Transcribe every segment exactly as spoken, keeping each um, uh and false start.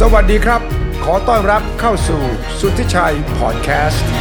สวัสดีครับขอต้อนรับเข้าสู่สุทธิชัยพอดแคสต์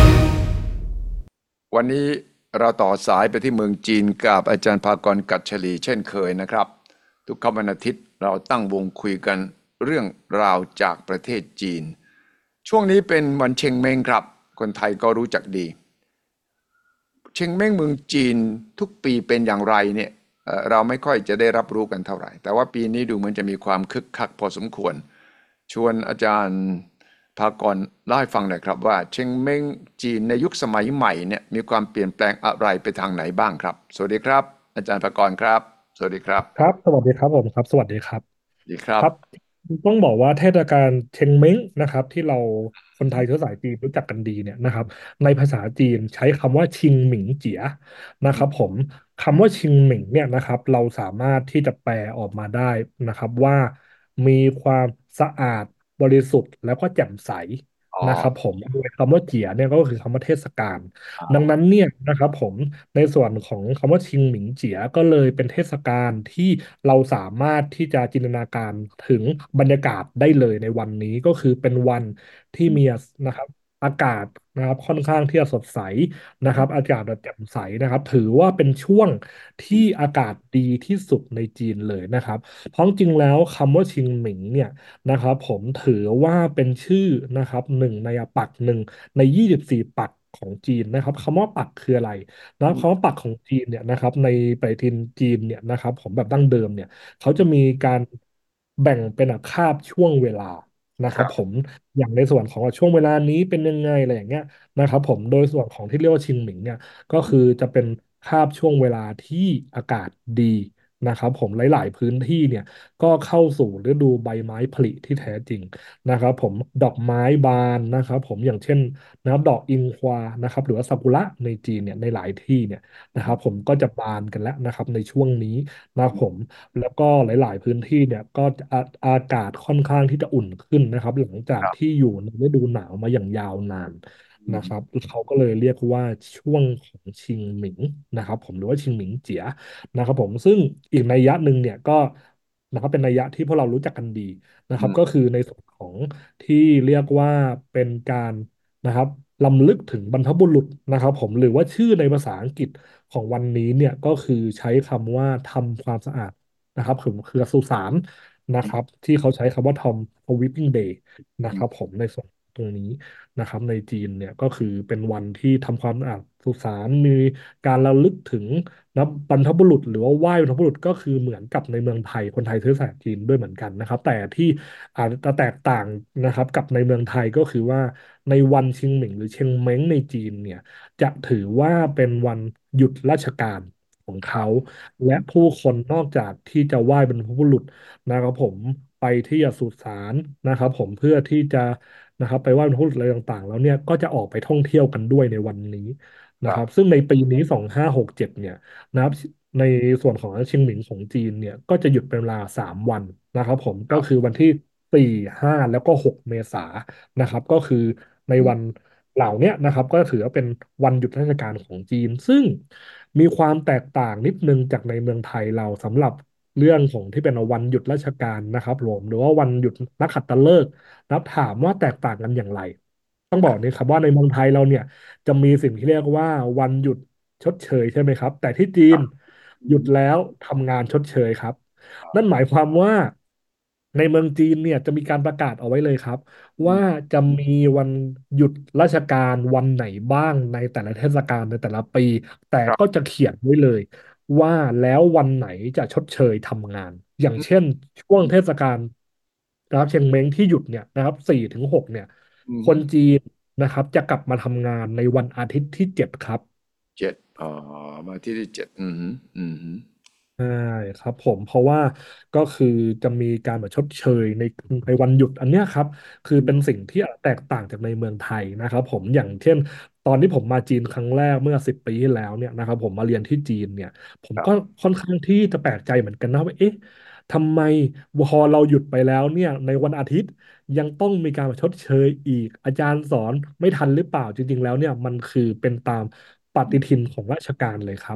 วันนี้เราต่อสายไปที่เมืองจีนกับอาจารย์ภากรกัจฉลีเช่นเคยนะครับทุกค่ำวันอาทิตย์เราตั้งวงคุยกันเรื่องราวจากประเทศจีนช่วงนี้เป็นวันเชงเม้งครับคนไทยก็รู้จักดีเชงเม้งเมืองจีนทุกปีเป็นอย่างไรเนี่ยเอ่อเราไม่ค่อยจะได้รับรู้กันเท่าไหร่แต่ว่าปีนี้ดูเหมือนจะมีความคึกคักพอสมควรชวนอาจารย์ภากรเล่าให้ฟังหน่อยครับว่าเชงเม้งจีนในยุคสมัยใหม่เนี่ยมีความเปลี่ยนแปลงอะไรไปทางไหนบ้างครับสวัสดีครับอาจารย์ภากรครับสวัสดีครับครับสวัสดีครับผมครับสวัสดีครับสวัสดีครับครับต้องบอกว่าเทศกาลเชงเม้งนะครับที่เราคนไทยเชื้อสายจีนรู้จักกันดีเนี่ยนะครับในภาษาจีนใช้คำว่าชิงหมิงเจียนะครับผมคำว่าชิงหมิงเนี่ยนะครับเราสามารถที่จะแปลออกมาได้นะครับว่ามีความสะอาดบริสุทธิ์แล้วก็แจ่มใสอ๋อนะครับผมโดยคำว่าเจียเนี่ยก็คือคำว่าเทศกาล ดังอ๋อนั้นเนี่ยนะครับผมในส่วนของคำว่าชิงหมิงเจียก็เลยเป็นเทศกาลที่เราสามารถที่จะจินตนาการถึงบรรยากาศได้เลยในวันนี้ก็คือเป็นวันที่มีนะครับอากาศนะครับค่อนข้างที่จะสดใสนะครับอากาศแจ่มใสนะครับถือว่าเป็นช่วงที่อากาศดีที่สุดในจีนเลยนะครับเพราะจริงๆแล้วคำว่าชิงหมิงเนี่ยนะครับผมถือว่าเป็นชื่อนะครับหนึ่งในปักหนึ่ง ในยี่สิบสี่ปักของจีนนะครับคำว่าปักคืออะไรนะครับคำว่าปักของจีนเนี่ยนะครับในปฏิทินจีนเนี่ยนะครับผมแบบดั้งเดิมเนี่ยเขาจะมีการแบ่งเป็นคาบช่วงเวลานะคครับรับผมอย่างในส่วนของช่วงเวลานี้เป็นยังไงอะไรอย่างเงี้ยนะครับผมโดยส่วนของที่เรียกว่าชิงหมิงเนี่ยก็คือจะเป็นคาบช่วงเวลาที่อากาศดีนะครับผมหลายๆพื้นที่เนี่ยก็เข้าสู่ฤดูใบไม้ผลิที่แท้จริง นะครับผมดอกไม้บานนะครับผมอย่างเช่นนะครับดอกอิงควานะครับหรือว่าซากุระในจีนเนี่ยในหลายที่เนี่ยนะครับผมก็จะบานกันแล้วนะครับในช่วงนี้นะครับผมแล้วก็หลายๆพื้นที่เนี่ยก็จะอาอากาศค่อนข้างที่จะอุ่นขึ้นนะครับหลังจากที่ครับอยู่ในฤดูหนาวมาอย่างยาวนานอืมนะครับเขาก็เลยเรียกว่าช่วงของชิงหมิงนะครับผมหรือว่าชิงหมิงเจียนะครับผมซึ่งอีกนัยยะหนึ่งเนี่ยก็นะครับเป็นนัยยะที่พวกเรารู้จักกันดี นะคอืมรับก็คือในส่วนของที่เรียกว่าเป็นการนะครับรำลึกถึงบรรพบุรุษนะครับผมหรือว่าชื่อในภาษาอังกฤษของวันนี้เนี่ยก็คือใช้คำว่าทำความสะอาดนะครับคือคือสุสานนะครับที่เขาใช้คำว่าทำ วีปปิ้ง เดย์ นะครับผมในส่วนตรงนี้นะครับในจีนเนี่ยก็คือเป็นวันที่ทำความสะอาดสุสานมีการระลึกถึงนะบรรพบุรุษหรือว่าไหว้บรรพบุรุษก็คือเหมือนกับในเมืองไทยคนไทยเชื้อสายจีนด้วยเหมือนกันนะครับแต่ที่อาจจะแตกต่างนะครับกับในเมืองไทยก็คือว่าในวันชิงหมิงหรือเชงเม้งในจีนเนี่ยจะถือว่าเป็นวันหยุดราชการของเขาและผู้คนนอกจากที่จะไหว้บรรพบุรุษนะครับผมไปที่สุสานนะครับผมเพื่อที่จะนะครับไปไหว้บรรพบุรุษอะไรต่างๆแล้วเนี่ยก็จะออกไปท่องเที่ยวกันด้วยในวันนี้ นะครับครับซึ่งในปีนี้สองห้าหกเจ็ดเนี่ยนะครับในส่วนของเชียงหมิงของจีนเนี่ยก็จะหยุดเป็นเวลาสามวันนะครับผมก็คือครับวันที่สี่ห้าแล้วก็หกเมษายนนะครับก็คือในอืมวันเหล่าเนี้ยนะครับก็ถือว่าเป็นวันหยุดราชการของจีนซึ่งมีความแตกต่างนิดนึงจากในเมืองไทยเราสำหรับเรื่องของที่เป็นวันหยุดราชการนะครับผมหรือว่าวันหยุดนักขัตฤกษ์นะครับถามว่าแตกต่างกันอย่างไรต้องบอกนี่ครับว่าในเมืองไทยเราเนี่ย จะมีสิ่งที่เรียกว่าวันหยุดชดเชยใช่ไหมครับแต่ที่จีนหยุดแล้วทำงานชดเชยครับนั่นหมายความว่าในเมืองจีนเนี่ยจะมีการประกาศเอาไว้เลยครับว่าจะมีวันหยุดราชการวันไหนบ้างในแต่ละเทศกาลในแต่ละปีแต่ก็ครับจะเขียนไว้เลยว่าแล้ววันไหนจะชดเชยทำงานอย่างอืมเช่นช่วงอืมเทศกาลนะครับเชงเม้งที่หยุดเนี่ยนะครับสี่ถึงหกเนี่ยอืมคนจีน นะครับจะกลับมาทำงานในวันอาทิตย์ที่เจ็ดครับเจ็ดอ๋อมาที่ที่เจ็ดอืมอืมใช่ครับผมเพราะว่าก็คือจะมีการแบบชดเชยในในวันหยุดอันเนี้ยครับคืออืมเป็นสิ่งที่แตกต่างจากในเมืองไทยนะครับผมอย่างเช่นตอนที่ผมมาจีนครั้งแรกเมื่อสิบปีที่แล้วเนี่ยนะครับผมมาเรียนที่จีนเนี่ยผมก็ครับค่อนข้างที่จะแปลกใจเหมือนกันนะว่าเอ๊ะทำไมพอเราหยุดไปแล้วเนี่ยในวันอาทิตย์ยังต้องมีการชดเชยอีกอาจารย์สอนไม่ทันหรือเปล่าจริงๆแล้วเนี่ยมันคือเป็นตามปฏิทินของราชการเลยครับ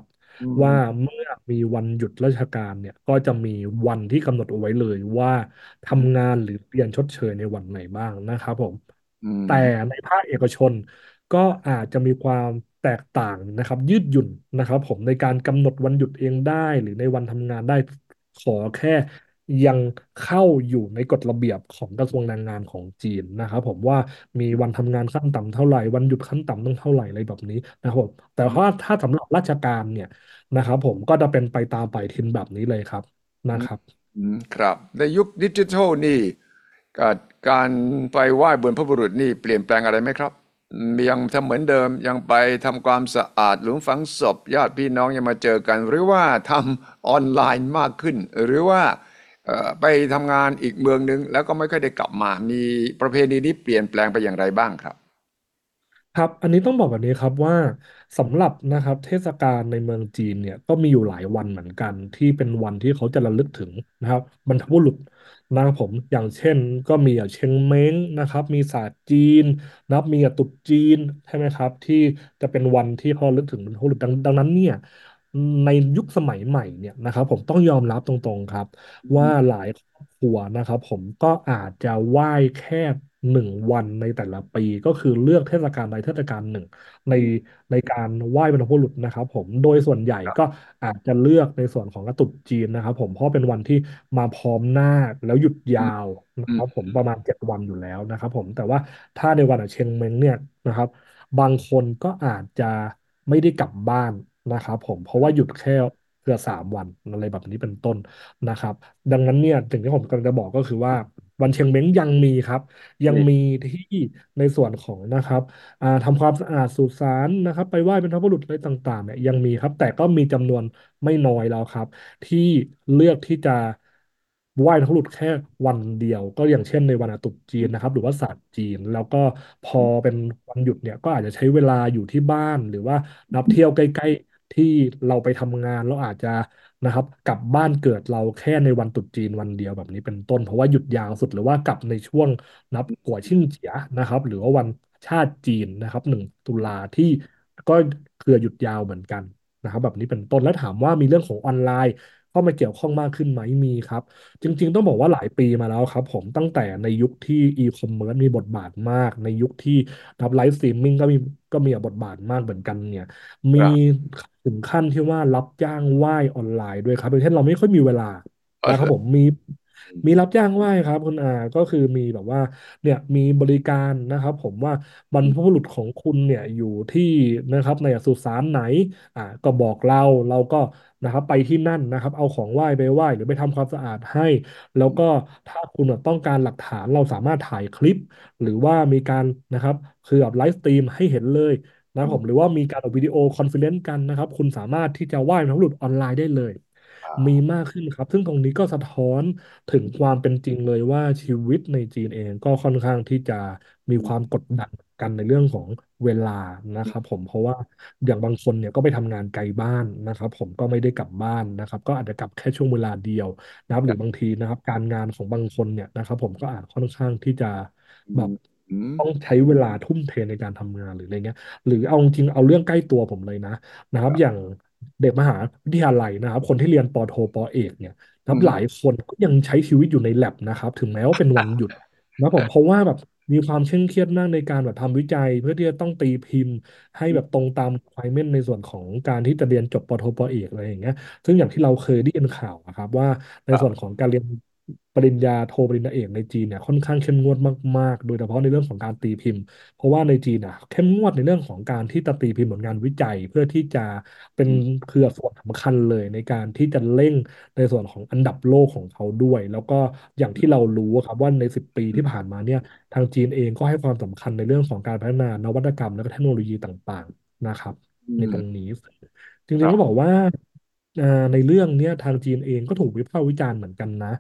อืว่ามเมื่อมีวันหยุดราชการเนี่ยก็จะมีวันที่กำหนดเอาไว้เลยว่าอืมทำงานหรือเรียนชดเชยในวันไหนบ้างนะครับผมอืแต่มในภาคเอกชนก็อาจจะมีความแตกต่างนะครับยืดหยุ่นนะครับผมในการกำหนดวันหยุดเองได้หรือในวันทำงานได้ขอแค่ยังเข้าอยู่ในกฎระเบียบของกระทรวงแรงงานของจีนนะครับผมว่ามีวันทำงานขั้นต่ำเท่าไหร่วันหยุดขั้นต่ำต้องเท่าไหร่อะไรแบบนี้นะครับผมแต่ว่าถ้าสำหรับราชการเนี่ย นะครับผมก็จะเป็นไปตามปฏิทินแบบนี้เลยครับอืมนะครับอืมครับในยุคดิจิทัลนี่การการไปไหว้บรรพบุรุษนี่เปลี่ยนแปลงอะไรไหมครับอืมยังทำเหมือนเดิมยังไปทำความสะอาดหลุมฝังศพญาติพี่น้องยังมาเจอกันหรือว่าทำออนไลน์มากขึ้นหรือว่าเอ่อไปทำงานอีกเมืองหนึ่งแล้วก็ไม่ค่อยได้กลับมามีประเพณีนี้เปลี่ยนแปลงไปอย่างไรบ้างครับครับอันนี้ต้องบอกแบบนี้ครับว่าสำหรับนะครับเทศกาลในเมืองจีนเนี่ยก็มีอยู่หลายวันเหมือนกันที่เป็นวันที่เขาจะระลึกถึงนะครับบรรพบุรุษนะครับผมอย่างเช่นก็มีอย่างเชงเม้งนะครับมีศาสตร์จีนนะครับมีตรุษจีนใช่ไหมครับที่จะเป็นวันที่เขาระลึกถึงบรรพบุรุษดังดังนั้นเนี่ยในยุคสมัยใหม่เนี่ยนะครับผมต้องยอมรับตรงๆครับว่าหลายครอบครัวนะครับผมก็อาจจะไหว้แค่หนึ่งวันในแต่ละปีก็คือเลือกเทศกาลใดเทศกาลหนึ่ง ในในการไหว้บรรพบุรุษนะครับผมโดยส่วนใหญ่ก็อาจจะเลือกในส่วนของตรุษจีนนะครับผมเพราะเป็นวันที่มาพร้อมหน้าแล้วหยุดยาอืมวนะอืมครับผมประมาณเจ็ดวันอยู่แล้วนะครับผมแต่ว่าถ้าในวันเชงเม้งเนี่ยนะครับบางคนก็อาจจะไม่ได้กลับบ้านนะครับผมเพราะว่าหยุดแค่เพื่อสามวันอะไรแบบนี้เป็นต้นนะครับดังนั้นเนี่ยสิ่งที่ผมกำลังจะบอกก็คือว่าวันเชงเม้งยังมีครับยังนี่มีที่ในส่วนของนะครับ อ่าทำความสะอาดสุสานนะครับไปไหว้บรรพบุรุษอะไรต่างๆเนี่ยยังมีครับแต่ก็มีจำนวนไม่น้อยแล้วครับที่เลือกที่จะไหว้บรรพบุรุษแค่วันเดียวก็อย่างเช่นในวันอาตรุษจีนนะครับหรือว่าศาสตร์จีนแล้วก็พอเป็นวันหยุดเนี่ยก็อาจจะใช้เวลาอยู่ที่บ้านหรือว่านับเที่ยวใกล้ๆที่เราไปทำงานเราอาจจะนะครับกลับบ้านเกิดเราแค่ในวันตรุษจีนวันเดียวแบบนี้เป็นต้นเพราะว่าหยุดยาวสุดหรือว่ากลับในช่วง นับกัวชิ่งเจียนะครับหรือว่าวันชาติจีนนะครับหนึ่งตุลาที่ก็คือหยุดยาวเหมือนกันนะครับแบบนี้เป็นต้นแล้วถามว่ามีเรื่องของออนไลน์เข้ามาเกี่ยวข้องมากขึ้นไหมมีครับจริงๆต้องบอกว่าหลายปีมาแล้วครับผมตั้งแต่ในยุคที่อีคอมเมิร์ซมีบทบาทมากในยุคที่นับไลฟ์สตรีมมิ่งก็มีก็มีบทบาทมากเหมือนกันเนี่ยมีครับถึงขั้นที่ว่ารับจ้างไหว้ออนไลน์ด้วยครับอย่างเช่นเราไม่ค่อยมีเวลาอ๋อนะครับผมมี มีรับจ้างไหว้ครับคุณอาก็คือมีแบบว่าเนี่ยมีบริการนะครับผมว่าบรรพบุรุษของคุณเนี่ยอยู่ที่นะครับในสุสานไหนอ่าก็บอกเราเราก็นะครับไปที่นั่นนะครับเอาของไหว้ไปไหว้หรือไปทำความสะอาดให้แล้วก็ถ้าคุณแบบต้องการหลักฐานเราสามารถถ่ายคลิปหรือว่ามีการนะครับคือแบบไลฟ์สตรีมให้เห็นเลยนะผมหรือว่ามีการวิดีโอคอนเฟอเรนซ์กันนะครับคุณสามารถที่จะไหว้บรรพบุรุษออนไลน์ได้เลย มีมากขึ้นครับซึ่งตรงนี้ก็สะท้อนถึงความเป็นจริงเลยว่าชีวิตในจีนเองก็ค่อนข้างที่จะมีความกดดันกันในเรื่องของเวลานะครับผมเพราะว่าอย่างบางคนเนี่ยก็ไปทำงานไกลบ้านนะครับผมก็ไม่ได้กลับบ้านนะครับก็อาจจะกลับแค่ช่วงเวลาเดียวนะครับหรือบางทีนะครับการงานของบางคนเนี่ยนะครับผมก็อาจค่อนข้างที่จะแบบอืมต้องใช้เวลาทุ่มเทในการทำงานหรืออะไรเงี้ยหรือเอาจริงๆเอาเรื่องใกล้ตัวผมเลยนะ นะครับอย่างเด็กมหาวิทยาลัยนะครับคนที่เรียนปอโทปอเอกเนี่ยนะคอืรับหลายมคนก็ยังใช้ชีวิตอยู่ในแลบนะครับถึงแม้ว่าเป็นวันหยุดนะผมเพราะว่าแบบมีความเคร่งเครียดมากในการแบบทำวิจัยเพื่อที่จะต้องตีพิมพ์ให้แบบตรงตาม requirement ในส่วนของการที่จะเรียนจบปอโทปอเอกอะไรอย่างเงี้ยซึ่งอย่างที่เราเคยได้ยินข่าวนะครับว่าในส่วนครับของการเรียนปริญญาโทปริญญาเอกในจีนเนี่ยค่อนข้างเข้มงวดมากๆโดยเฉพาะในเรื่องของการตีพิมพ์ เพราะว่าในจีนอ่ะเข้มงวดในเรื่องของการที่จะตีพิมพ์ผลงานวิจัยเพื่อที่จะเป็นอืมเครือส่วนสำคัญเลยในการที่จะเร่งในส่วนของอันดับโลกของเขาด้วยแล้วก็อย่างที่เรารู้ครับว่าในสิบปีที่ผ่านมาเนี่ยทางจีนเองก็ให้ความสำคัญในเรื่องของการพัฒนานวัตกรรมและก็เทคโนโลยีต่างๆนะครับอืมในตรงนี้จครับริงๆก็บอกว่าอ่าในเรื่องเนี้ยทางจีนเองก็ถูกวิพากษ์วิจารณ์เหมือนกันนะ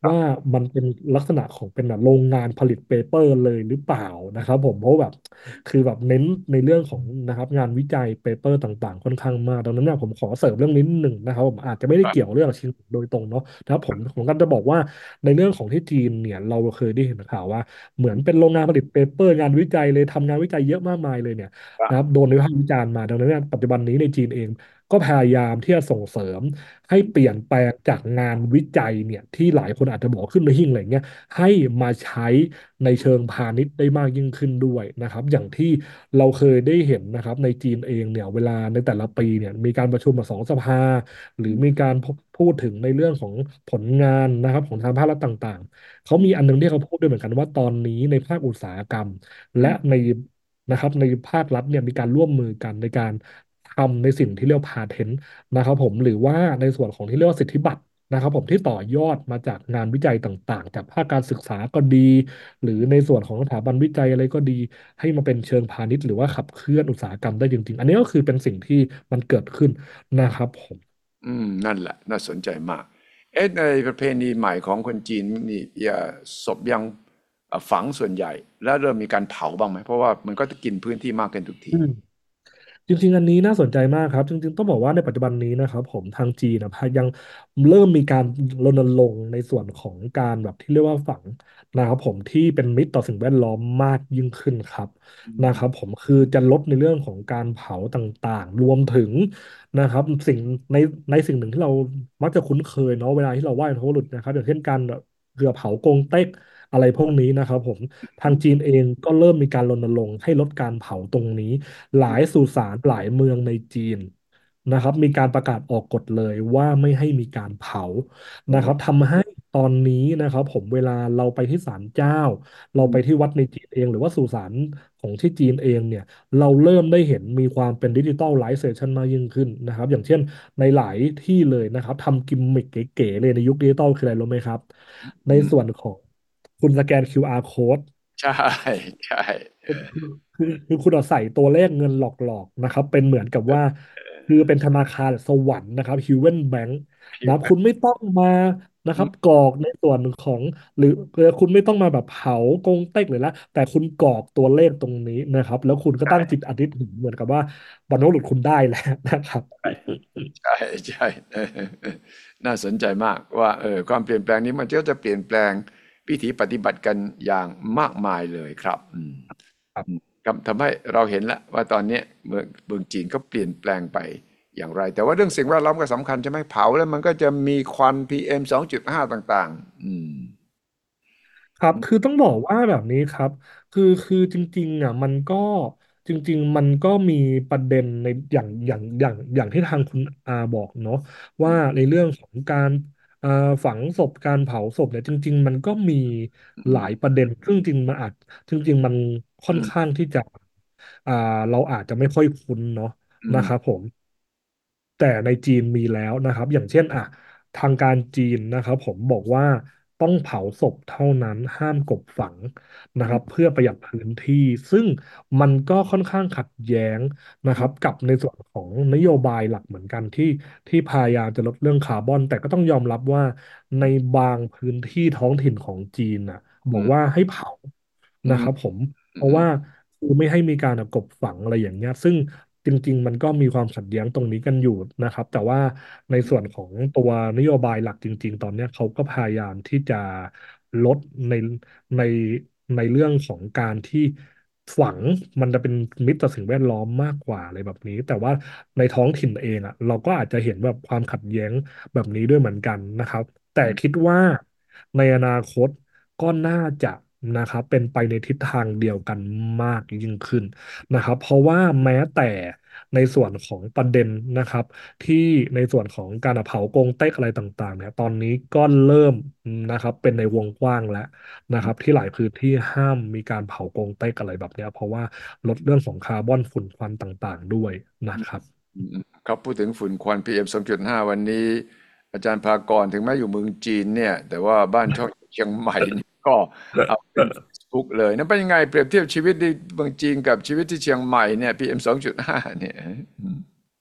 ว่ามันเป็นลักษณะของเป็นแบบโรงงานผลิตเปเปอร์เลยหรือเปล่านะครับผมเพราะแบบคือแบบเน้นในเรื่องของนะครับงานวิจัยเปเปอร์ต่างๆค่อนข้างมากดังนั้นเนี่ยผมขอเสริมเรื่องนี้นิดหนึ่งนะครับผมอาจจะไม่ได้เกี่ยวเรื่องชิงโดยตรงเนาะนะครับผมผมก็จะบอกว่าในเรื่องของที่จีนเนี่ยเราเคยได้เห็นข่าวว่าเหมือนเป็นโรงงานผลิตเปเปอร์งานวิจัยเลยทำงานวิจัยเยอะมากมายเลยเนี่ยนะครับโดนวิพากษ์วิจารณ์มาดังนั้นเนี่ยปัจจุบันนี้ในจีนเองก็พยายามที่จะส่งเสริม ให้เปลี่ยนแปลงจากงานวิจัยเนี่ยที่หลายคนอาจจะบอกขึ้นมาหิ้งอะไรเงี้ยให้มาใช้ในเชิงพาณิชย์ได้มากยิ่งขึ้นด้วยนะครับอย่างที่เราเคยได้เห็นนะครับในจีนเองเนี่ยเวลาในแต่ละปีเนี่ยมีการประชุมมาสองสภาหรือมีการพูดถึงในเรื่องของผลงานนะครับของทางภาครัฐต่างๆเขามีอันนึงที่เขาพูดด้วยเหมือนกันว่าตอนนี้ในภาคอุตสาหกรรมและในนะครับในภาครัฐเนี่ยมีการร่วมมือกันในการทำในสิ่งที่เรียกว่าพาเทน นะครับผมหรือว่าในส่วนของที่เรียกว่าสิทธิบัตรนะครับผมที่ต่อยอดมาจากงานวิจัยต่างๆจากภาคการศึกษาก็ดีหรือในส่วนของสถาบันวิจัยอะไรก็ดีให้มาเป็นเชิงพาณิชย์หรือว่าขับเคลื่อนอุตสาหกรรมได้จริงๆอันนี้ก็คือเป็นสิ่งที่มันเกิดขึ้นนะครับผมอืมนั่นแหละน่าสนใจมากเอ๊ะในประเพณีใหม่ของคนจีนนี่อย่าศพยังเอ่อฝังส่วนใหญ่แล้วเริ่มมีการเผาบ้างไหมเพราะว่ามันก็จะกินพื้นที่มากขึ้นทุกทีอืม จริงๆอันนี้น่าสนใจมากครับจริงๆต้องบอกว่าในปัจจุบันนี้นะครับผมทางจีนนะพายังเริ่มมีการรณรงค์ในส่วนของการแบบที่เรียกว่าฝังนะครับผมที่เป็นมิตรต่อสิ่งแวดล้อมมากยิ่งขึ้นครับอืนะครับมผมคือจะลดในเรื่องของการเผาต่างๆรวมถึงนะครับสิ่งในในสิ่งหนึ่งที่เรามักจะคุ้นเคยเนาะเวลาที่เราไหว้บรรพบุรุษนะครับอย่างเช่นการแบบเรือเผากงเต็กอะไรพวกนี้นะครับผมทางจีนเองก็เริ่มมีการรณรงค์ให้ลดการเผาตรงนี้ หลายสุสานหลายเมืองในจีนนะครับมีการประกาศออกกฎเลยว่าไม่ให้มีการเผาอืมนะครับทำให้ตอนนี้นะครับผมเวลาเราไปที่ศาลเจ้าเราอืมไปที่วัดในจีนเองหรือว่าสุสานของที่จีนเองเนี่ยเราเริ่มได้เห็นมีความเป็นดิจิทัลไลเซชันมากยิ่งขึ้นนะครับอย่างเช่นในหลายที่เลยนะครับทำกิมมิคเก๋ๆเลยในยุคดิจิตอลคืออะไรรู้ไหมครับในอืมส่วนของคุณสแกน คิว อาร์ code ใช่ใช่เออคือคือคือคุณเอาใส่ตัวเลขเงินหลอกๆนะครับเป็นเหมือนกับว่าคือเป็นธนาคารสวรรค์นะครับ Human Bank ผิวนะครับคุณไม่ต้องมานะคอืมรับกรอกในส่วนของหรือหรือคุณไม่ต้องมาแบบเผากงเต็กเลยละแต่คุณกรอกตัวเลขตรงนี้นะครับแล้วคุณก็ตั้งจิตอธิษฐานเหมือนกับว่าบรรพบุรุษคุณได้แล้วนะครับใช่ใช่เออเออน่าสนใจมากว่าเออความเปลี่ยนแปลงนี้มันก็จะเปลี่ยนแปลงวิถีปฏิบัติกันอย่างมากมายเลยครับอืม ครับทำให้เราเห็นแล้วว่าตอนนี้เมืองเมืองจีนก็เปลี่ยนแปลงไปอย่างไรแต่ว่าเรื่องสิ่งแวดล้อมก็สำคัญใช่ไหมเผาแล้วมันก็จะมีควัน พี เอ็ม สองจุดห้าต่างๆอืมครับคือต้องบอกว่าแบบนี้ครับคือคือจริงๆอ่ะมันก็จริงๆมันก็มีประเด็นในอย่างอย่างอย่างอย่างที่ทางคุณอาบอกเนาะว่าในเรื่องของการอ่าฝังศพการเผาศพเนี่ยจริงๆมันก็มีหลายอืมประเด็นซึ่งจริงมันอาจจริงๆมันค่อนอืมข้างที่จะอ่าเราอาจจะไม่ค่อยคุ้นเนาะอืมนะครับผม แต่ในจีนมีแล้วนะครับอย่างเช่นอ่ะทางการจีนนะครับผมบอกว่าต้องเผาศพเท่านั้นห้ามกลบฝังนะครับเพื่อประหยัดพื้นที่ซึ่งมันก็ค่อนข้างขัดแย้งนะครับกับในส่วนของนโยบายหลักเหมือนกันที่ที่พยายามจะลดเรื่องคาร์บอนแต่ก็ต้องยอมรับว่าในบางพื้นที่ท้องถิ่นของจีนน่ะบอกว่าให้เผาอืมนะครับผมเพอืมราะว่าคือไม่ให้มีการกลบฝังอะไรอย่างเงี้ยซึ่ง จริงๆมันก็มีความขัดแย้งตรงนี้กันอยู่นะครับแต่ว่าในส่วนของตัวนโยบายหลักจริงๆตอนเนี้ยเขาก็พยายามที่จะลดในในในเรื่องของการที่ฝังมันจะเป็นมิตรต่อสิ่งแวดล้อมมากกว่าอะไรแบบนี้แต่ว่าในท้องถิ่นเองอ่ะเราก็อาจจะเห็นแบบความขัดแย้งแบบนี้ด้วยเหมือนกันนะครับแต่คิดว่าในอนาคตก็น่าจะนะครับเป็นไปในทิศทางเดียวกันมากยิ่งขึ้น นะครับเพราะว่าแม้แต่ในส่วนของประเด็นนะครับที่ในส่วนของการเผากงเต็กอะไรต่างๆเนี่ยตอนนี้ก็เริ่มนะครับเป็นในวงกว้างแล้วนะครับที่หลายพื้นที่ห้ามมีการเผากงเต็กอะไรแบบเนี้ยเพราะว่าลดเรื่องของคาร์บอนฝุ่นควันต่างๆด้วยนะครับอืมครับพูดถึงฝุ่นควัน พี เอ็ม สองจุดห้าวันนี้อาจารย์ภากรถึงแม้อยู่เมืองจีนเนี่ยแต่ว่าบ้านช่องเชียงใหม่นี่ก็เอาเป็น Facebook เลยนั่นเป็นยังไงเปรียบเทียบชีวิตในเมืองจีนกับชีวิตที่เชียงใหม่เนี่ย พี เอ็ม สองจุดห้าเนี่ย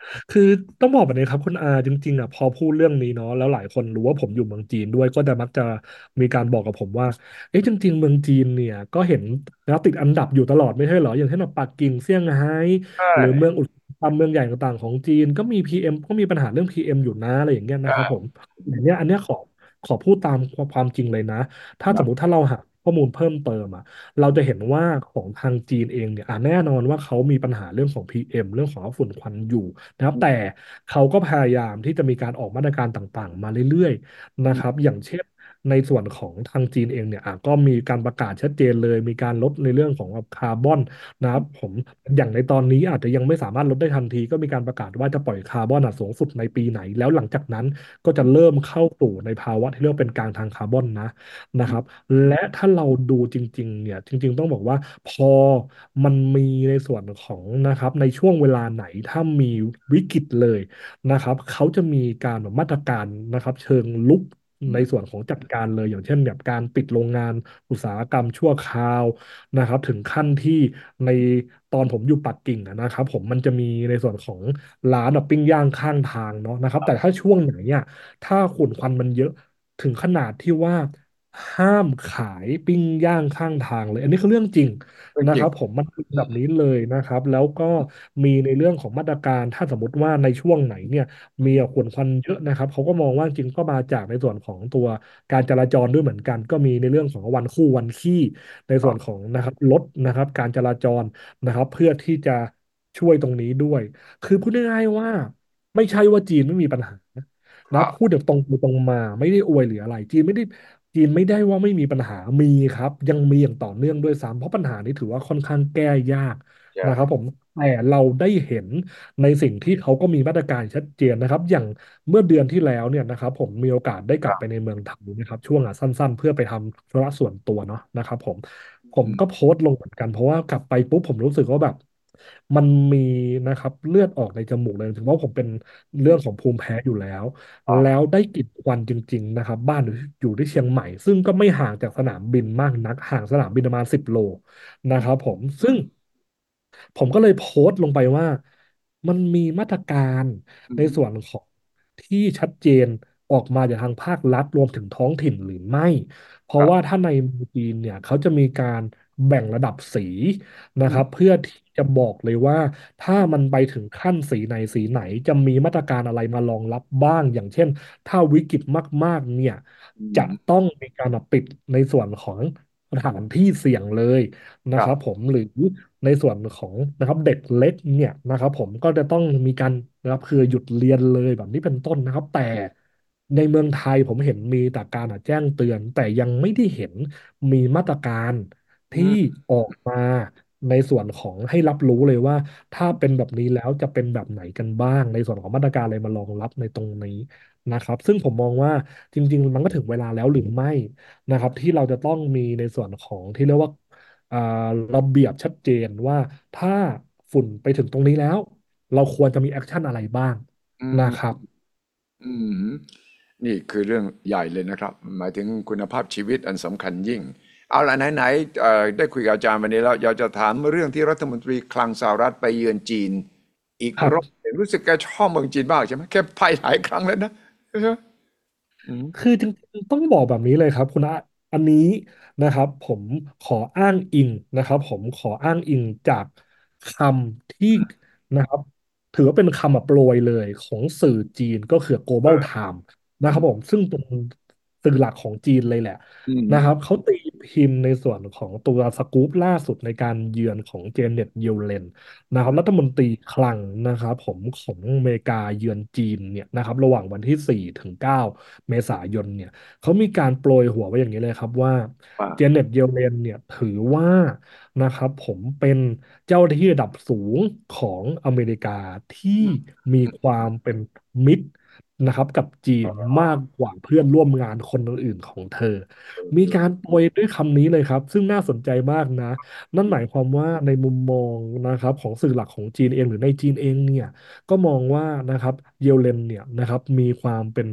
คือต้องบอกแบบนี้ครับคุณอาจริงๆอ่ะพอพูดเรื่องนี้เนาะแล้วหลายคนรู้ว่าผมอยู่เมืองจีนด้วยก็จะมักจะมีการบอกกับผมว่าเอ๊ะจริงๆเมืองจีนเนี่ยก็เห็นนะติดอันดับอยู่ตลอดไม่ใช่เหรออย่างเช่นแบบปักกิ่งเซี่ยงไฮ้ใช่หรือเมืองอุตสาหกรรมเมืองใหญ่ต่างๆของจีนก็มีพีเอ็มก็มีปัญหาเรื่องพีเอ็มอยู่นะอะไรอย่างเงี้ยนะครับผมอย่างเนี้ยอันเนี้ยขอขอพูดตามความจริงเลยนะถ้าสมมติถ้าเราหาข้อมูลเพิ่มเติมอ่ะ เราจะเห็นว่าของทางจีนเองเนี่ยอ่ะแน่นอนว่าเขามีปัญหาเรื่องของ พี เอ็ม เรื่องของฝุ่นควันอยู่นะครับแต่เขาก็พยายามที่จะมีการออกมาตรการต่างๆมาเรื่อยๆนะครับอย่างเช่นในส่วนของทางจีนเองเนี่ยอ่ะก็มีการประกาศชัดเจนเลยมีการลดในเรื่องของคาร์บอนนะครับผมอย่างในตอนนี้อาจจะยังไม่สามารถลดได้ทันทีก็มีการประกาศว่าจะปล่อยคาร์บอนอ่ะสูงสุดในปีไหนแล้วหลังจากนั้นก็จะเริ่มเข้าสู่ในภาวะที่เรียกว่าเป็นกลางทางคาร์บอนนะ นะครับและถ้าเราดูจริงๆเนี่ยจริงๆต้องบอกว่าพอมันมีในส่วนของนะครับในช่วงเวลาไหนถ้ามีวิกฤตเลยนะครับเขาจะมีการแบบมาตรการนะครับเชิงลุกในส่วนของจัดการเลยอย่างเช่นแบบการปิดโรงงานอุตสาหกรรมชั่วคราวนะครับถึงขั้นที่ในตอนผมอยู่ปักกิ่งอะนะครับผมมันจะมีในส่วนของร้านแบบปิ้งย่างข้างทางเนาะนะครับแต่ถ้าช่วงไหนเนี่ยถ้าฝุ่นควันมันเยอะ ถึงขนาดที่ว่าห้ามขายปิ้งย่างข้างทางเลยอันนี้คือเรื่องจริงเรื่องจริงนะครับผมมันเป็นแบบนี้เลยนะครับแล้วก็มีในเรื่องของมาตรการถ้าสมมติว่าในช่วงไหนเนี่ยมีฝุ่นควันเยอะนะครับเขาก็มองว่าจริงก็มาจากในส่วนของตัวการจราจรด้วยเหมือนกันก็มีในเรื่องของวันคู่วันขี้ในส่วนของนะครับรถนะครับการจราจรนะครับเพื่อที่จะช่วยตรงนี้ด้วยคือพูดง่ายๆว่าไม่ใช่ว่าจีนไม่มีปัญหา นะพูดครับแบบตรงไปตรงมาไม่ได้อวยหรืออะไรจีนไม่ได้จีนไม่ได้ว่าไม่มีปัญหามีครับยังมีอย่างต่อเนื่องด้วยซ้ำเพราะปัญหานี้ถือว่าค่อนข้างแก้ยากใช่นะครับผมแต่เราได้เห็นในสิ่งที่เขาก็มีมาตรการชัดเจนนะครับอย่างเมื่อเดือนที่แล้วเนี่ยนะครับผมมีโอกาสได้กครับลับไปในเมืองไทยนะครับช่วงอ่ะสั้นๆเพื่อไปทำธุระส่วนตัวเนาะนะครับผมผมอืมก็โพสต์ลงเหมือนกันเพราะว่ากลับไปปุ๊บผมรู้สึกว่าแบบมันมีนะครับเลือดออกในจมูกเลยถึงว่าผมเป็นอืเรื่องมของภูมิแพ้อยู่แล้วอ่าแล้วได้กลิ่นควันจริงๆนะครับบ้านอยู่อยู่ที่เชียงใหม่ซึ่งก็ไม่ห่างจากสนามบินมากนักห่างสนามบินประมาณสิบโลนะครับผมซึ่งผมก็เลยโพสต์ลงไปว่ามันมีมาตรการในอืมส่วนของที่ชัดเจนออกมาจากทางภาครัฐรวมถึงท้องถิ่นหรือไม่เพคราะรับว่าถ้าในเมืองจีนเนี่ยเขาจะมีการแบ่งระดับสีนะอืมครับเพื่อที่จะบอกเลยว่าถ้ามันไปถึงขั้นสีไหนสีไหนจะมีมาตรการอะไรมารองรับบ้างอย่างเช่น ถ้าวิกฤตมากๆเนี่ยอืจะมต้องมีการปิดในส่วนของสถานที่เสี่ยงเลยนะครับครับผมหรือในส่วนของนะครับเด็กเล็กเนี่ยนะครับผมก็จะต้องมีการนะครับคือหยุดเรียนเลยแบบนี้เป็นต้นนะครับแต่ในเมืองไทยผมเห็นมีแต่การแจ้งเตือนแต่ยังไม่ได้เห็นมีมาตรการที่อืมออกมาในส่วนของให้รับรู้เลยว่าถ้าเป็นแบบนี้แล้วจะเป็นแบบไหนกันบ้างในส่วนของมาตรการอะไรมารองรับในตรงนี้ นะครับซึ่งผมมองว่าจริงๆมันก็ถึงเวลาแล้วหรือไม่นะครับที่เราจะต้องมีในส่วนของที่เรียกว่าอ่าระเบียบชัดเจนว่าถ้าฝุ่นไปถึงตรงนี้แล้วเราควรจะมีแอคชั่นอะไรบ้างอืนะครับมอืมนี่คือเรื่องใหญ่เลยนะครับหมายถึงคุณภาพชีวิตอันสำคัญยิ่งเอาละไหนๆเอ่อได้คุยกับอาจารย์วันนี้แล้วอยากจะถามเรื่องที่รัฐมนตรีคลังสหรัฐไปเยือนจีนอีกครับรอบหนึ่งรู้สึกแกชอบเมืองจีนมากใช่ไหมแกไปหลายครั้งแล้วนะใช่ไหมอืมคือจริงๆต้องบอกแบบนี้เลยครับคุณอาอันนี้นะครับผมขออ้างอิงนะครับผมขออ้างอิงจากคำที่นะครับถือว่าเป็นคำแบบโปรยเลยของสื่อจีนก็คือเอ Global อ Time นะอืมครับผมซึ่งเป็นสื่อหลักของจีนเลยแหละอืมนะครับเขาตีพิมพ์ในส่วนของตัวสกู๊ปล่าสุดในการเยือนของเจเน็ตเยลเลนนะครับรัฐมนตรีคลังนะครับผมของอเมริกาเยือนจีนเนี่ยนะครับระหว่างวันที่สี่ถึงเก้าเมษายนเนี่ย เขามีการโปรยหัวไว้อย่างนี้เลยครับว่าว่าเจเน็ตเยลเลนเนี่ยถือว่านะครับผมเป็นเจ้าหน้าที่ระดับสูงของอเมริกาที่อืมมีอืมความเป็นมิตรนะครับกับจีนมากกว่าเพื่อนร่วมงานคนอื่นๆของเธอมีการโปรยด้วยคำนี้เลยครับซึ่งน่าสนใจมากนะนั่นหมายความว่าในมุมมองนะครับของสื่อหลักของจีนเองหรือในจีนเองเนี่ย ก็มองว่านะครับเยลเลนเนี่ยนะครับมีความเป็น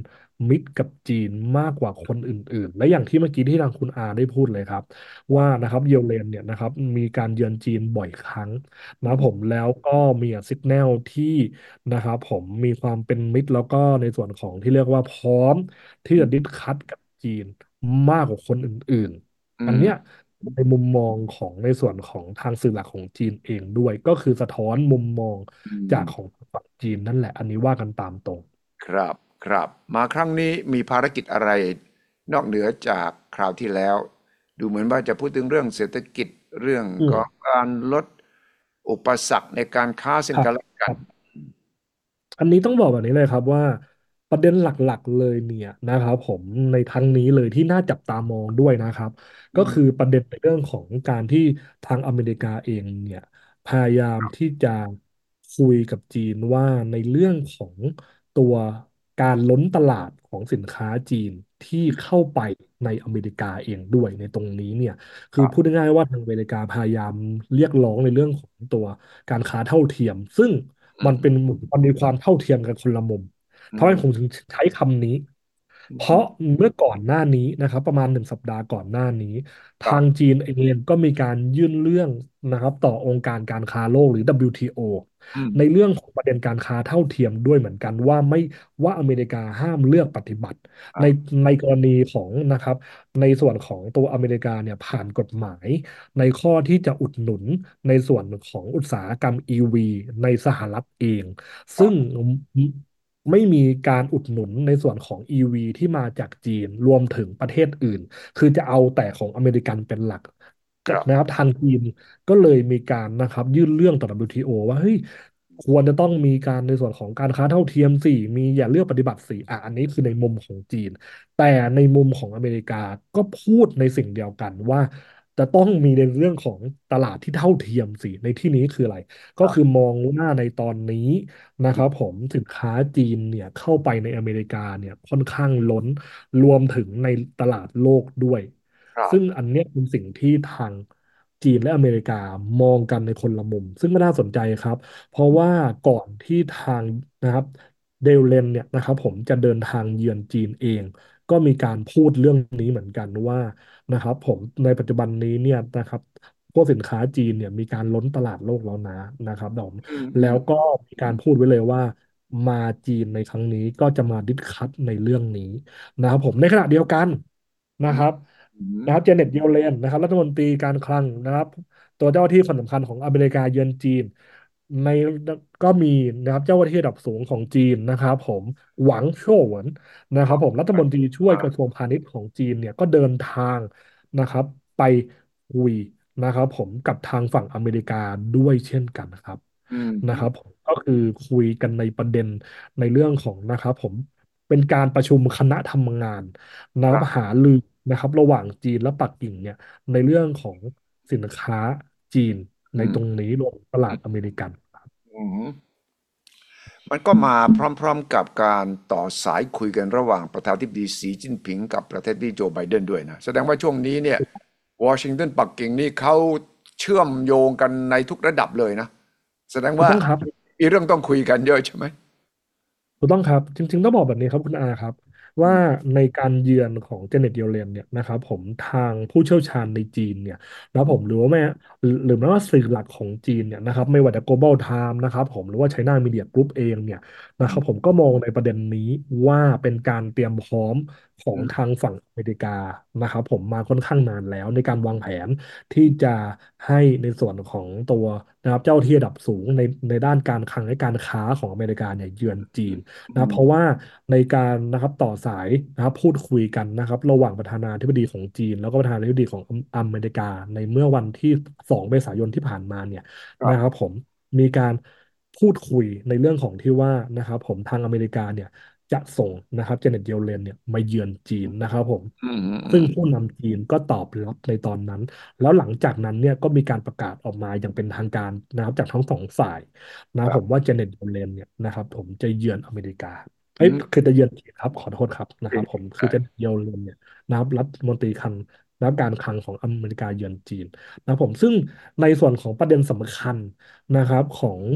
มิตรกับจีนมากกว่าคนอื่นๆและอย่างที่เมื่อกี้ที่ทางคุณอาได้พูดเลยครับว่านะครับเยลเลนเนี่ยนะครับมีการเยือนจีนบ่อยครั้งนะอืมผมแล้วก็มีสัญญาณที่นะครับผมมีความเป็นมิตรแล้วก็ในส่วนของที่เรียกว่าพร้อมที่จะดิสคัสกับจีนมากกว่าคนอื่นอืๆอันเนี้ยมในมุมมองของในส่วนของทางสื่อหลักของจีนเองด้วยก็คือสะท้อนมุมมองอืจากของมฝั่งจีนนั่นแหละอันนี้ว่ากันตามตรงครับครับมาครั้งนี้มีภารกิจอะไรนอกเหนือจากคราวที่แล้วดูเหมือนว่าจะพูดถึงเรื่องเศรษฐกิจเรื่องอืมของการลดอุปสรรคในการค้าซึ่ครับงกันและกันครับ อันนี้ต้องบอกแบบนี้เลยครับว่าประเด็นหลักๆเลยเนี่ยนะครับผมในครั้งนี้เลยที่น่าจับตามองด้วยนะครับก็อืมคือประเด็นในเรื่องของการที่ทางอเมริกาเองเนี่ยพยายามที่จะคุยกับจีนว่าในเรื่องของตัวการล้นตลาดของสินค้าจีนที่เข้าไปในอเมริกาเองด้วยในตรงนี้เนี่ยคคือพูดรับง่ายๆว่าทางอเมริกาพยายามเรียกร้องในเรื่องของตัวการค้าเท่าเทียมซึ่งอืมมันเป็นมันมีความเท่าเทียมกันคนละมุมอืทำไมผมมถึงใช้คำนี้อืเพราะมเมื่อก่อนหน้านี้นะครับประมาณหนึ่งสัปดาห์ก่อนหน้านี้ครับทางจีนเองก็มีการยื่นเรื่องนะครับต่อองค์การการค้าโลกหรือ ดับเบิลยู ที โออืมในเรื่องของประเด็นการค้าเท่าเทียมด้วยเหมือนกันว่าไม่ว่าอเมริกาห้ามเลือกปฏิบัติในครับในกรณีของนะครับในส่วนของตัวอเมริกาเนี่ยผ่านกฎหมายในข้อที่จะอุดหนุนในส่วนของอุตสาหกรรม อี วี ในสหรัฐเอง ซึ่งครับไม่มีการอุดหนุนในส่วนของ อี วี ที่มาจากจีนรวมถึงประเทศอื่นคือจะเอาแต่ของอเมริกันเป็นหลักครับนะครับทางจีนก็เลยมีการนะครับยื่นเรื่องต่อ ดับเบิลยู ที โอ ว่าเฮ้ยควรจะต้องมีการในส่วนของการค้าเท่าเทียมสิมีอย่าเลือกปฏิบัติสิอ่ะอันนี้คือในมุมของจีนแต่ในมุมของอเมริกาก็พูดในสิ่งเดียวกันว่าจะต้องมีในเรื่องของตลาดที่เท่าเทียมสิในที่นี้คืออะไร ก็คือครับมองว่าในตอนนี้นะครับผมสินค้าจีนเนี่ยเข้าไปในอเมริกาเนี่ยค่อนข้างล้นรวมถึงในตลาดโลกด้วยครับซึ่งอันเนี้ยเป็นสิ่งที่ทางจีนและอเมริกามองกันในคนละมุมซึ่งก็น่าสนใจครับเพราะว่าก่อนที่ทางนะครับเดลเลนเนี่ยนะครับผมจะเดินทางเยือนจีนเองก็มีการพูดเรื่องนี้เหมือนกันว่านะครับผมในปัจจุบันนี้เนี่ยนะครับ พวกสินค้าจีนเนี่ยมีการล้นตลาดโลกแล้วนะนะครับดอมอืมอืมแล้วก็มีการพูดไว้เลยว่ามาจีนในครั้งนี้ก็จะมาดิสคัสในเรื่องนี้นะครับผมในขณะเดียวกันอืมนะครับอืมนะครับเจเน็ตเยลเลนนะครับรัฐมนตรีการคลังนะครับตัวเจ้าหน้าที่คนสำคัญของอเมริกาเยือนจีนในก็มีนะครับเจ้าหน้าที่ระดับสูงของจีนนะครับผมหวังโชวเหวินนะครับผมรัฐมนตรีช่วยกระทรวงพาณิชย์ของจีนเนี่ยก็เดินทางนะครับไปคุย นะครับผมกับทางฝั่งอเมริกาด้วยเช่นกันนะครับอืมอืมนะครับผมก็คือคุยกันในประเด็นในเรื่องของนะครับผมเป็นการประชุมคณะทำงานนะคครับรับหารือนะครับระหว่างจีนและปักกิ่งเนี่ยในเรื่องของสินค้าจีนในอืมตรงนี้รวมตลาดอเมริกันอืม มันก็มาพร้อมๆกับการต่อสายคุยกันระหว่างประธานาธิบดีสีจิ้นผิงกับประธานาธิบดีโจไบเดนด้วยนะแสดงว่าช่วงนี้เนี่ยวอชิงตันปักกิ่งนี่เขาเชื่อมโยงกันในทุกระดับเลยนะแสดงว่าถูกต้องครับมีเรื่องต้องคุยกันเยอะใช่ไหมถูกต้องครับจริงๆต้องบอกแบบนี้ครับคุณอาครับว่าอืมในการเยือนของเจเน็ตเยลเลนเนี่ยนะครับผมทางผู้เชี่ยวชาญในจีนเนี่ยแล้วผมหรือว่าแม้หรือหรือแม้ว่าสื่อหลักของจีนเนี่ยนะครับไม่ว่าจะ Global Time นะครับผมหรือว่า China Media Group เองเนี่ยนะครับผมก็มองในประเด็นนี้ว่าเป็นการเตรียมพร้อมของอืมทางฝั่งอเมริกานะครับผมมาค่อนข้างนานแล้วในการวางแผนที่จะให้ในส่วนของตัวนะครับเจ้าที่ระดับสูงในในด้านการคลังและการค้าของอเมริกาเนี่ยเยือนจีน นะเพราะว่าในการนะครับต่อสายนะครับพูดคุยกันนะครับระหว่างประธานาธิบดีของจีนแล้วก็ประธานาธิบดีของอเมริกาในเมื่อวันที่สองเมษายนที่ผ่านมาเนี่ยครับนะครับผมมีการพูดคุยในเรื่องของที่ว่านะครับผมทางอเมริกาเนี่ยจะส่งนะครับเจเน็ตเยลเลนเนี่ยมาเยือนจีนนะครับผมอืมอืมอืซึ่งมผู้นำจีนก็ตอบรับในตอนนั้นแล้วหลังจากนั้นเนี่ยก็มีการประกาศออกมาอย่างเป็นทางการนะครับจากทั้งสองฝ่าย นะครับผมว่าเจเน็ตเยลเลนเนี่ยนะครับผมจะเยือนอเมริกาเอ้ยอืมคือจะเยือนจีนครับขอโทษครับนะจริงครับผมคือเจเน็ตเยลเลนเนี่ยนะครับรัฐมนตรีคลังและการคลังของอเมริกาเยือนจีนนะผมซึ่งในส่วนของประเด็นสำคัญนะครับของ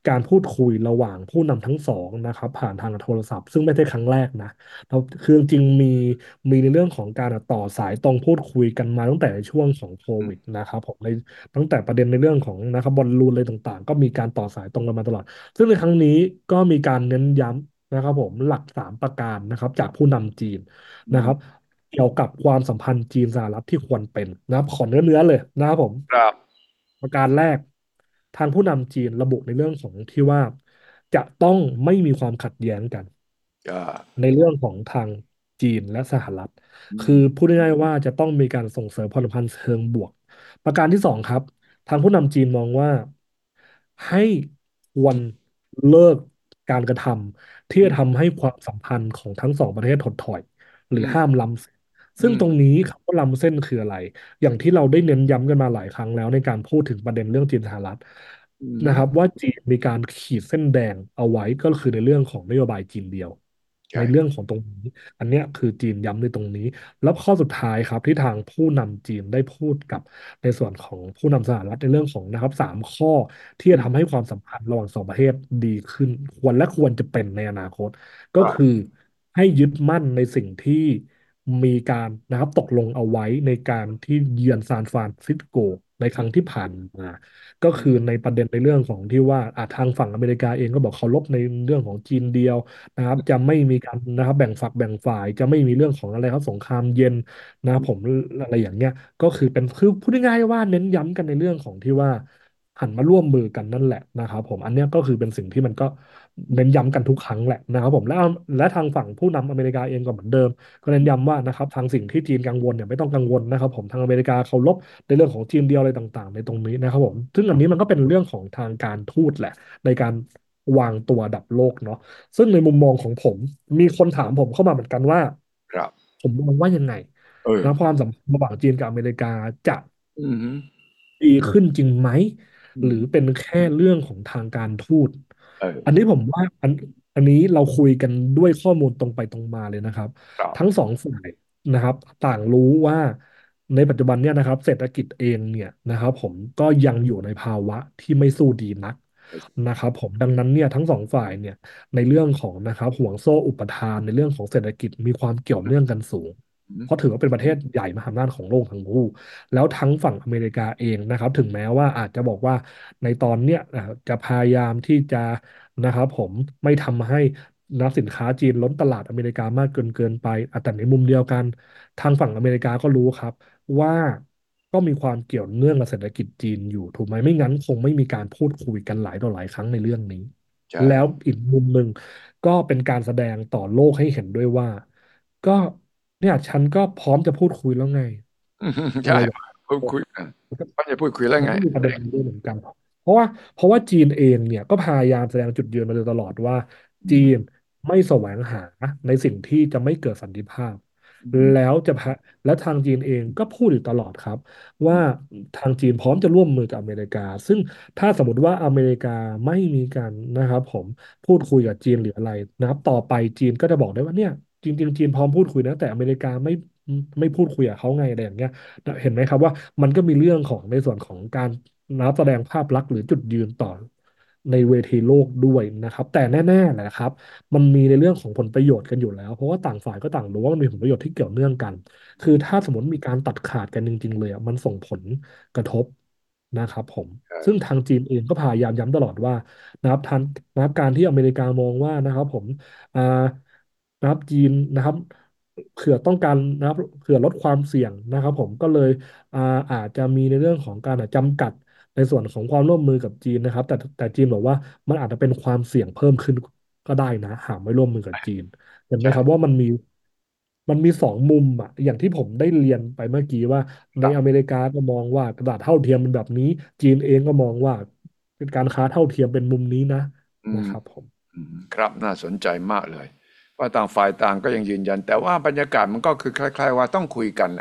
การพูดคุยระหว่างผู้นำทั้งสองนะครับผ่านทางโทรศัพท์ซึ่งไม่ใช่ครั้งแรกนะเราคือจริงๆมีมีในเรื่องของการต่อสายตรงพูดคุยกันมาตั้งแต่ในช่วงของโคอืมวิดนะครับผมในตั้งแต่ประเด็นในเรื่องของนะครับบอลลูนอะไรต่างๆก็มีการต่อสายตรงกันมาตลอดซึ่งในครั้งนี้ก็มีการเน้นย้ำนะครับผมหลักสามประการนะครับจากผู้นำจีนอืมนะครับเกี่ยวกับความสัมพันธ์จีนสหรัฐที่ควรเป็นนะครับขอเนื้อๆเลยนะครับผมครับประการแรกทางผู้นำจีนระบุในเรื่องของที่ว่าจะต้องไม่มีความขัดแย้งกันอ่าในเรื่องของทางจีนและสหรัฐอืคือมพูดง่ายๆว่าจะต้องมีการส่งเสริมความสัมพันธ์เชิงบวกประการที่สองครับทางผู้นำจีนมองว่าให้ควรเลิกการกระทำที่อืมจะทำให้ความสัมพันธ์ของทั้งสองประเทศถดถอยหรืออืมห้ามล้ำเส้นอืมซึ่งตรงนี้คำว่าล้ำเส้นคืออะไร อย่างที่เราได้เน้นย้ำกันมาหลายครั้งแล้วในการพูดถึงประเด็นเรื่องจีนสหรัฐอืมนะครับว่าจีนมีการขีดเส้นแดงเอาไว้ก็คือในเรื่องของนโยบายจีนเดียวในใช่เรื่องของตรงนี้อันเนี้ยคือจีนย้ำในตรงนี้แล้วข้อสุดท้ายครับที่ทางผู้นำจีนได้พูดกับในส่วนของผู้นำสหรัฐในเรื่องของนะครับสามข้อที่จะอืมทำให้ความสัมพันธ์ระหว่างสองประเทศดีขึ้นควรและควรจะเป็นในอนาคตก็คือครับให้ยึดมั่นในสิ่งที่ มีการนะครับตกลงเอาไว้ในการที่เยือนซานฟรานซิสโกในครั้งที่ผ่านมาก็คืออืมในประเด็นในเรื่องของที่ว่าอ่ะทางฝั่งอเมริกาเองก็บอกเคารพในเรื่องของจีนเดียวนะครับจะไม่มีการนะครับแบ่งฝักแบ่งฝ่ายจะไม่มีเรื่องของอะไรครับสงครามเย็นนะครับผมอะไรอย่างเงี้ยก็คือเป็นคือพูดง่ายๆว่าเน้นย้ำกันในเรื่องของที่ว่าหันมาร่วมมือกันนั่นแหละนะครับผมอันเนี้ยก็คือเป็นสิ่งที่มันก็เน้นย้ำกันทุกครั้งแหละนะครับผมและและทางฝั่งผู้นำอเมริกาเองก็เหมือนเดิม ก็เน้นย้ำว่านะครับทางสิ่งที่จีนกังวลเนี่ยไม่ต้องกังวลนะครับผมทางอเมริกาเคารพในเรื่องของจีนเดียวอะไรต่างๆในตรงนี้นะครับผมซึ่งอันนี้มันก็เป็นเรื่องของทางการทูตแหละในการวางตัวดับโลกเนาะซึ่งในมุมมองของผมมีคนถามผมเข้ามาเหมือนกันว่าครับผมมองว่ายังไงเออนะความสัมพันธ์ระหว่างจีนกับอเมริกาจะอืมดีขึ้นจริงไหมอืมหรือเป็นแค่เรื่องของทางการทูตเอออันนี้ผมว่าอันอันนี้เราคุยกันด้วยข้อมูลตรงไปตรงมาเลยนะครับทั้งครับสองฝ่ายนะครับต่างรู้ว่าในปัจจุบันเนี่ยนะครับเศรษฐกิจเองเนี่ยนะครับผมก็ยังอยู่ในภาวะที่ไม่สู้ดีนักนะครับผมดังนั้นเนี่ยทั้งสองฝ่ายเนี่ยในเรื่องของนะครับห่วงโซ่อุปทานในเรื่องของเศรษฐกิจมีความเกี่ยวเนื่องกันสูงอืมเพราะถือว่าเป็นประเทศใหญ่มหาอำนาจของโลกทั้งคู่ แล้วทั้งฝั่งอเมริกาเองนะครับถึงแม้ว่าอาจจะบอกว่าในตอนเนี้ยอ่ะจะพยายามที่จะนะครับผมไม่ทำให้นักสินค้าจีนล้นตลาดอเมริกามากเกินเกินไปอ่ะแต่ในมุมเดียวกันทางฝั่งอเมริกาก็รู้ครับว่าก็มีความเกี่ยวเนื่องกับเศรษฐกิจจีนอยู่ถูกไหมไม่งั้นคงไม่มีการพูดคุยกันหลายต่อหลายครั้งในเรื่องนี้ใช่แล้วอีกมุมหนึ่งก็เป็นการแสดงต่อโลกให้เห็นด้วยว่าก็เนี่ยฉันก็พร้อมจะพูดคุยแล้วไงอืมใช่อะไรอย่างพูดคุยกันว่าจะพูดคุยแล้วไงมันก็มีประเด็นนี้ด้วยเหมือนกัน เพราะว่าเพราะว่าจีนเองเนี่ยก็พยายามแสดงจุดยืนมาโดยตลอดว่าจีนอืมไม่แสวงหาในสิ่งที่จะไม่เกิดสันติภาพอืมแล้วจะพะและทางจีนเองก็พูดอยู่ตลอดครับว่าทางจีนพร้อมจะร่วมมือกับอเมริกาซึ่งถ้าสมมติว่าอเมริกาไม่มีการนะครับผมพูดคุยกับจีนหรืออะไรนะครับต่อไปจีนก็จะบอกได้ว่าเนี่ยจริงๆจีนพร้อมพูดคุยนะแต่อเมริกาไม่ไม่พูดคุยกับเขาไงอะไรอย่างเงี้ย เห็นไหมครับว่ามันก็มีเรื่องของในส่วนของการนับแสดงภาพลักษณ์หรือจุดยืนต่อในเวทีโลกด้วยนะครับแต่แน่ๆแหละครับมันมีในเรื่องของผลประโยชน์กันอยู่แล้วเพราะว่าต่างฝ่ายก็ต่างรู้ว่ามันมีผลประโยชน์ที่เกี่ยวเนื่องกันคือถ้าสมมติมีการตัดขาดกันจริงๆเลยอะมันส่งผลกระทบนะครับผมใช่ซึ่งทางจีนเองก็พยายามย้ำตลอดว่านะครับทางนะครับการที่อเมริกามองว่านะครับผมอ่านะครับจีนนะครับ เผื่อต้องการนะครับเผื่อลดความเสี่ยงนะครับผมก็เลยอ่าอาจจะมีในเรื่องของการจำกัดในส่วนของความร่วมมือกับจีนนะครับแต่แต่จีนบอกว่ามันอาจจะเป็นความเสี่ยงเพิ่มขึ้นก็ได้นะหากไม่ร่วมมือกับจีนเห็นไหมครับใช่ว่ามันมีมันมีสองมุมอ่ะอย่างที่ผมได้เรียนไปเมื่อกี้ว่าในครับอเมริกาก็มองว่ากระดาษเท่าเทียมเป็นแบบนี้จีนเองก็มองว่าเป็นการค้าเท่าเทียมเป็นมุมนี้นะอืมนะครับผมอืมครับน่าสนใจมากเลยว่าต่างฝ่ายต่างก็ยังยืนยันแต่ว่าบรรยากาศมันก็คือคล้ายๆว่าต้องคุยกันน่ะ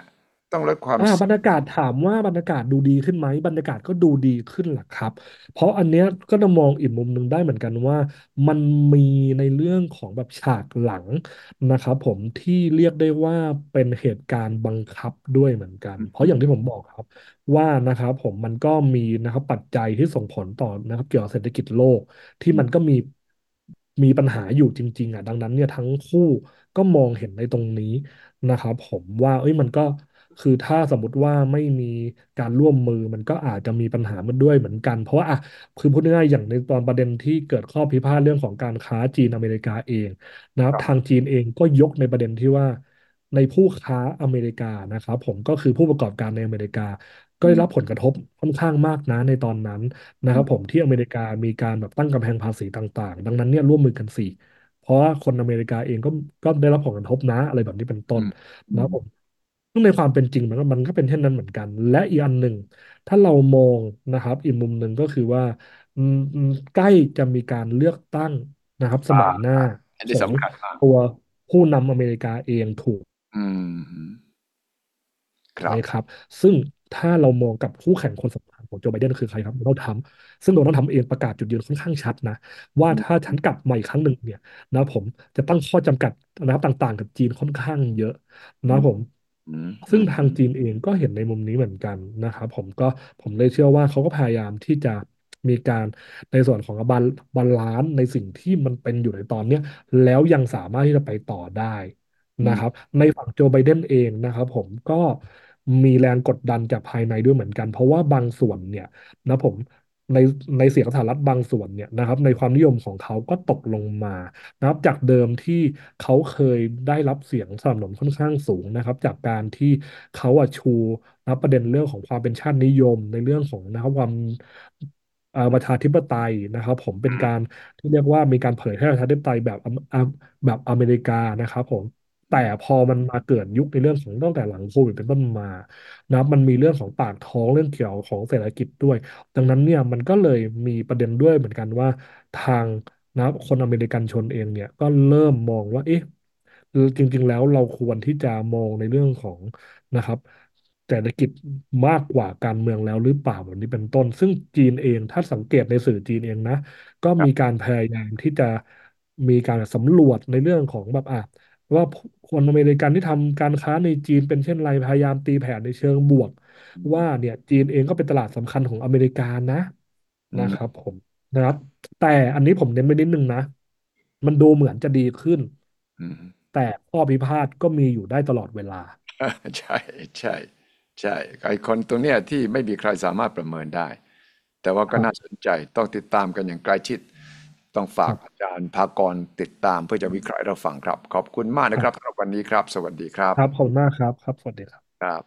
ต้องลดความอ่าเสี่ยงบรรยากาศถามว่าบรรยากาศดูดีขึ้นไหมบรรยากาศก็ดูดีขึ้นแหละครับเพราะอันเนี้ยก็จะมองอีกมุมหนึ่งได้เหมือนกันว่ามันมีในเรื่องของแบบฉากหลังนะครับผมที่เรียกได้ว่าเป็นเหตุการณ์บังคับด้วยเหมือนกันเพราะอย่างที่ผมบอกครับว่านะครับผมมันก็มีนะครับปัจจัยที่ส่งผลต่อนะครับเกี่ยวกับเศรษฐกิจโลกที่มันก็มีมีปัญหาอยู่จริงๆอ่ะดังนั้นเนี่ยทั้งคู่ก็มองเห็นในตรงนี้นะครับผมว่าเอ้ยมันก็ คือถ้าสมมติว่าไม่มีการร่วมมือมันก็อาจจะมีปัญหามันด้วยเหมือนกันเพราะว่าอ่ะคือพูดง่ายๆอย่างในตอนประเด็นที่เกิดข้อพิพาทเรื่องของการค้าจีนอเมริกาเองนะครับทางจีนเองก็ยกในประเด็นที่ว่าในผู้ค้าอเมริกานะครับผมก็คือผู้ประกอบการในอเมริกาก็ได้รับผลกระทบค่อนข้างมากนะในตอนนั้นนะครับผมที่อเมริกามีการแบบตั้งกำแพงภาษีต่างๆดังนั้นเนี่ยร่วมมือกันสิเพราะว่าคนอเมริกาเองก็ก็ได้รับผลกระทบนะอะไรแบบนี้เป็นต้น นะครับผมซึ่งในความเป็นจริงมันก็มันก็เป็นเช่นนั้นเหมือนกันและอีกอันหนึ่งถ้าเรามองนะครับอีกมุมหนึ่งก็คือว่าอืมอืมใกล้จะมีการเลือกตั้งนะครับสอ่ามัยหน้าอันนี้ของสำคัญมากตัวผู้นำอเมริกาเองถูกอืมครับไหมครับซึ่งถ้าเรามองกับคู่แข่งคนสำคัญของโจไบเดนคือใครครับโดนัลด์ทรัมป์ซึ่งโดนัลด์ทรัมป์เองประกาศจุดยืนค่อนข้างชัดนะว่าถ้าฉันกลับมาอีกครั้งหนึ่งเนี่ยนะผมจะตั้งข้อจำกัดนะครับต่างๆกับจีนค่อนข้างเยอะอืมนะผมอืมอืซึ่งมทางจีนเองก็เห็นในมุมนี้เหมือนกันนะครับผมก็ผมเลยเชื่อว่าเขาก็พยายามที่จะมีการในส่วนของบาลบาลานซ์ในสิ่งที่มันเป็นอยู่ในตอนเนี้ยแล้วยังสามารถที่จะไปต่อได้อืมนะครับในฝั่งโจไบเดนเองนะครับผมก็มีแรงกดดันจากภายในด้วยเหมือนกันเพราะว่าบางส่วนเนี่ยนะผมในในเสียงสหรัฐบางส่วนเนี่ยนะครับในความนิยมของเขาก็ตกลงมานะครับจากเดิมที่เขาเคยได้รับเสียงสนับสนุนค่อนข้างสูงนะครับจากการที่เขาอะชูนะประเด็นเรื่องของความเป็นชาตินิยมในเรื่องของนะครับความเอ่อประชาธิปไตยนะครับผมเป็นการที่เรียกว่ามีการเผยแพร่ประชาธิปไตยแบบอเมอ่าแบบอเมริกานะครับผม แต่พอมันมาเกิดยุคในเรื่องของตั้งแต่หลังโควิดเป็นต้นมานะมันมีเรื่องของปากท้องเรื่องเกี่ยวของเศรษฐกิจด้วยดังนั้นเนี่ยมันก็เลยมีประเด็นด้วยเหมือนกันว่าทางนะคนอเมริกันชนเองเนี่ยก็เริ่มมองว่าเอ๊ะจริงๆแล้วเราควรที่จะมองในเรื่องของนะครับเศรษฐกิจมากกว่าการเมืองแล้วหรือเปล่าแบบนี้เป็นต้นซึ่งจีนเองถ้าสังเกตในสื่อจีนเองนะก็มีการพยายามที่จะมีการสำรวจในเรื่องของแบบอ่ะ ว่าคนอเมริกันที่ทำการค้าในจีนเป็นเช่นไรพยายามตีแผ่ในเชิงบวกว่าเนี่ยจีนเองก็เป็นตลาดสำคัญของอเมริกานะอืมนะครับผมนะครับแต่อันนี้ผมเน้นไปนิดนึงนะมันดูเหมือนจะดีขึ้นอืมแต่ข้อพิพาทก็มีอยู่ได้ตลอดเวลาใช่ใช่ใช่ไอ้คนตรงเนี้ยที่ไม่มีใครสามารถประเมินได้แต่ว่าก็น่าสครับนใจต้องติดตามกันอย่างใกล้ชิดต้องฝากอาครับจารย์ภากรติดตามเพื่อจะวิเคราะห์ให้เราฟังครับขอบคุณมากนะครับสำหรับวันนี้ครับสวัสดีครับครับขอบคุณมากครับครับสวัสดีครับครับ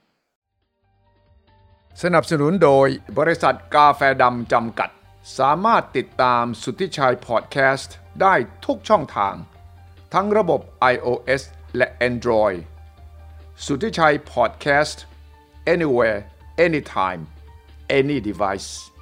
สนับสนุนโดยบริษัทกาแฟดำจำกัดสามารถติดตามสุทธิชัยพอดแคสต์ได้ทุกช่องทางทั้งระบบ iOS และ Android สุทธิชัยพอดแคสต์ anywhere anytime any device